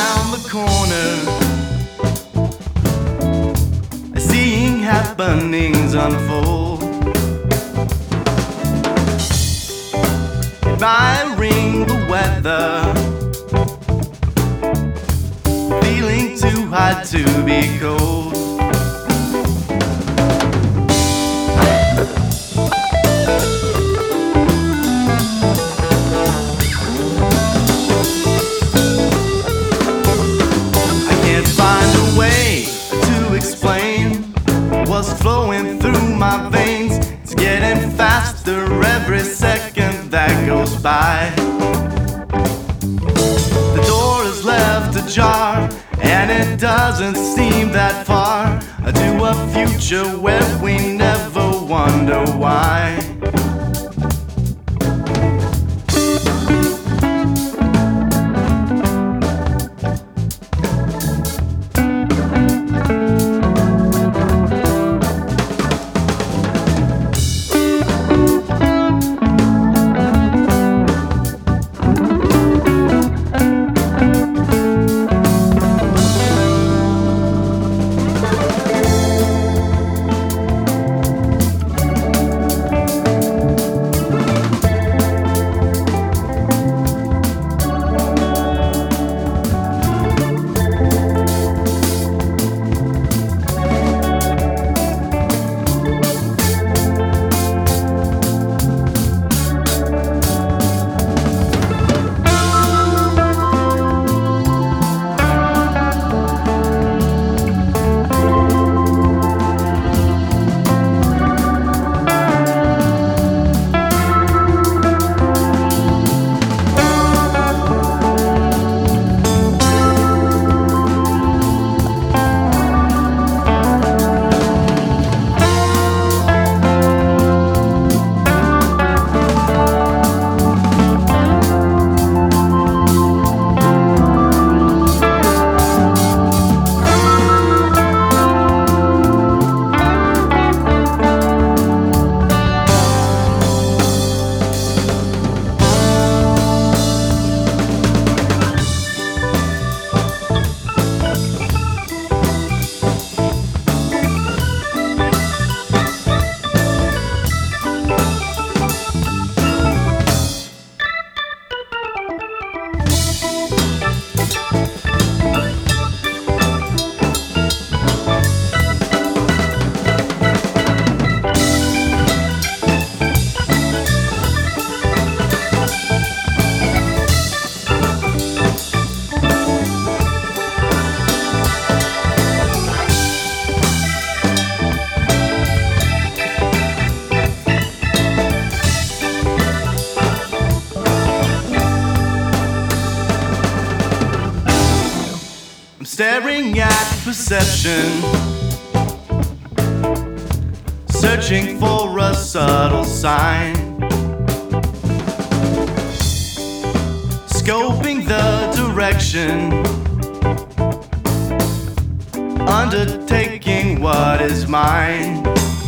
around the corner, seeing happenings unfold, admiring the weather, feeling too hot to be cold. What's flowing through my veins, it's getting faster every second that goes by. The door is left ajar, and it doesn't seem that far to a future where we never wonder why. Staring at perception, searching for a subtle sign, scoping the direction, undertaking what is mine.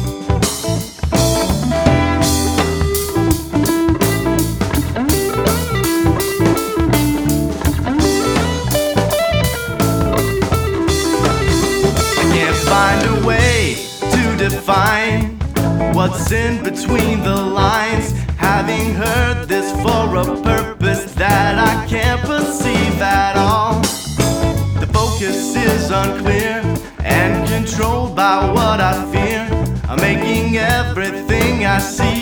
Find a way to define what's in between the lines, having heard this for a purpose that I can't perceive at all. The focus is unclear and controlled by what I fear. I'm making everything I see